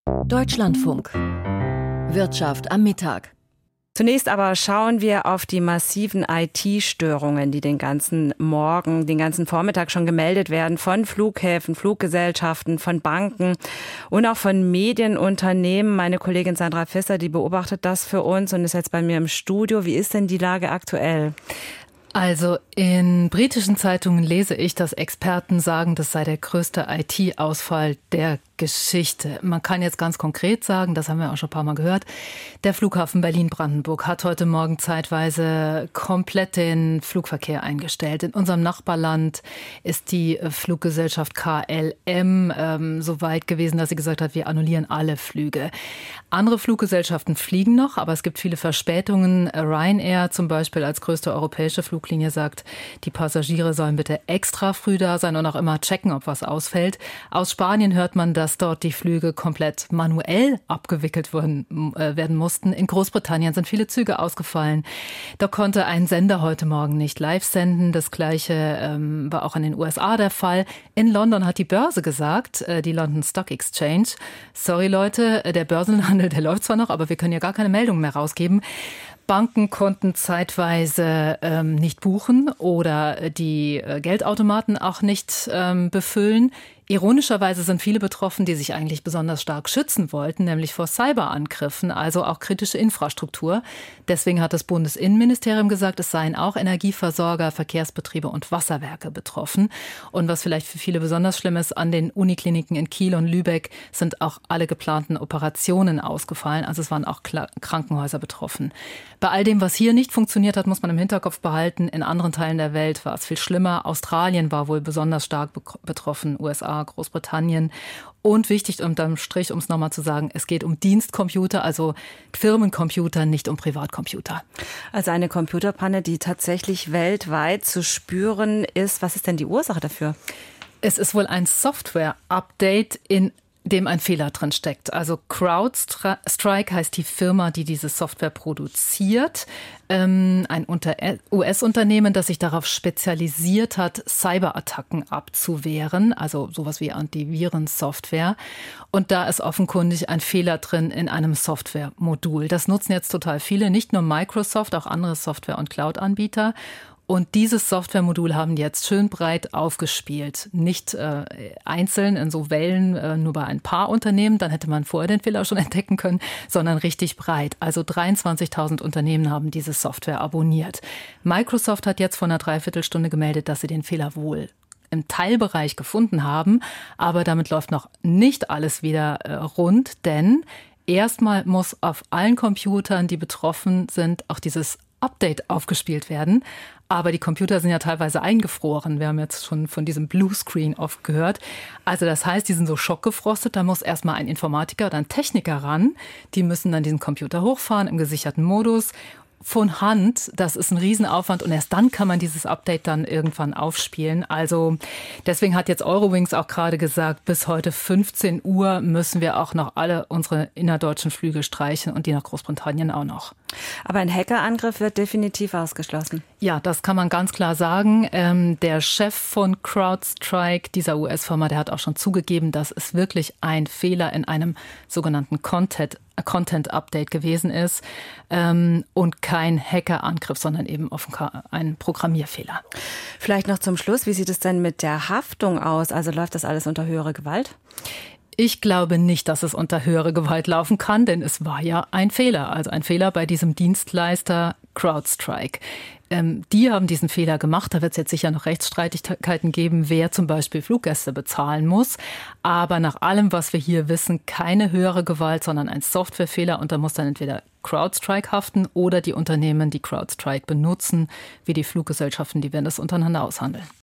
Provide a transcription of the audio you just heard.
Deutschlandfunk. Wirtschaft am Mittag. Zunächst aber schauen wir auf die massiven IT-Störungen, die den ganzen Vormittag schon gemeldet werden von Flughäfen, Fluggesellschaften, von Banken und auch von Medienunternehmen. Meine Kollegin Sandra Fisser, die beobachtet das für uns und ist jetzt bei mir im Studio. Wie ist denn die Lage aktuell? Also in britischen Zeitungen lese ich, dass Experten sagen, das sei der größte IT-Ausfall der Geschichte. Man kann jetzt ganz konkret sagen, das haben wir auch schon ein paar Mal gehört, der Flughafen Berlin-Brandenburg hat heute Morgen zeitweise komplett den Flugverkehr eingestellt. In unserem Nachbarland ist die Fluggesellschaft KLM so weit gewesen, dass sie gesagt hat, wir annullieren alle Flüge. Andere Fluggesellschaften fliegen noch, aber es gibt viele Verspätungen. Ryanair zum Beispiel als größte europäische Fluglinie sagt, die Passagiere sollen bitte extra früh da sein und auch immer checken, ob was ausfällt. Aus Spanien hört man, dass dort die Flüge komplett manuell abgewickelt werden mussten. In Großbritannien sind viele Züge ausgefallen. Da konnte ein Sender heute Morgen nicht live senden. Das Gleiche war auch in den USA der Fall. In London hat die Börse gesagt, die London Stock Exchange, sorry Leute, der Börsenhandel, der läuft zwar noch, aber wir können ja gar keine Meldungen mehr rausgeben. Banken konnten zeitweise nicht buchen oder die Geldautomaten auch nicht befüllen. Ironischerweise sind viele betroffen, die sich eigentlich besonders stark schützen wollten, nämlich vor Cyberangriffen, also auch kritische Infrastruktur. Deswegen hat das Bundesinnenministerium gesagt, es seien auch Energieversorger, Verkehrsbetriebe und Wasserwerke betroffen. Und was vielleicht für viele besonders schlimm ist, an den Unikliniken in Kiel und Lübeck sind auch alle geplanten Operationen ausgefallen. Also es waren auch Krankenhäuser betroffen. Bei all dem, was hier nicht funktioniert hat, muss man im Hinterkopf behalten, in anderen Teilen der Welt war es viel schlimmer. Australien war wohl besonders stark betroffen, USA, Großbritannien. Und wichtig unterm Strich, um es nochmal zu sagen, es geht um Dienstcomputer, also Firmencomputer, nicht um Privatcomputer. Also eine Computerpanne, die tatsächlich weltweit zu spüren ist. Was ist denn die Ursache dafür? Es ist wohl ein Software-Update, in dem ein Fehler drin steckt. Also CrowdStrike heißt die Firma, die diese Software produziert. Ein US-Unternehmen, das sich darauf spezialisiert hat, Cyberattacken abzuwehren, also sowas wie Antivirensoftware. Und da ist offenkundig ein Fehler drin in einem Softwaremodul. Das nutzen jetzt total viele, nicht nur Microsoft, auch andere Software- und Cloud-Anbieter. Und dieses Softwaremodul haben die jetzt schön breit aufgespielt. Nicht einzeln in so Wellen nur bei ein paar Unternehmen, dann hätte man vorher den Fehler schon entdecken können, sondern richtig breit. Also 23.000 Unternehmen haben diese Software abonniert. Microsoft hat jetzt vor einer Dreiviertelstunde gemeldet, dass sie den Fehler wohl im Teilbereich gefunden haben. Aber damit läuft noch nicht alles wieder rund, denn erstmal muss auf allen Computern, die betroffen sind, auch dieses Update aufgespielt werden. Aber die Computer sind ja teilweise eingefroren. Wir haben jetzt schon von diesem Bluescreen oft gehört. Also das heißt, die sind so schockgefrostet. Da muss erstmal ein Informatiker oder ein Techniker ran. Die müssen dann diesen Computer hochfahren im gesicherten Modus. Von Hand, das ist ein Riesenaufwand und erst dann kann man dieses Update dann irgendwann aufspielen. Also deswegen hat jetzt Eurowings auch gerade gesagt, bis heute 15 Uhr müssen wir auch noch alle unsere innerdeutschen Flüge streichen und die nach Großbritannien auch noch. Aber ein Hackerangriff wird definitiv ausgeschlossen. Ja, das kann man ganz klar sagen. Der Chef von CrowdStrike, dieser US-Firma, der hat auch schon zugegeben, dass es wirklich ein Fehler in einem sogenannten Content-Update gewesen ist und kein Hackerangriff, sondern eben offenbar ein Programmierfehler. Vielleicht noch zum Schluss, wie sieht es denn mit der Haftung aus? Also läuft das alles unter höhere Gewalt? Ich glaube nicht, dass es unter höhere Gewalt laufen kann, denn es war ja ein Fehler. Also ein Fehler bei diesem Dienstleister CrowdStrike. Die haben diesen Fehler gemacht. Da wird es jetzt sicher noch Rechtsstreitigkeiten geben, wer zum Beispiel Fluggäste bezahlen muss. Aber nach allem, was wir hier wissen, keine höhere Gewalt, sondern ein Softwarefehler. Und da muss dann entweder CrowdStrike haften oder die Unternehmen, die CrowdStrike benutzen, wie die Fluggesellschaften, die werden das untereinander aushandeln.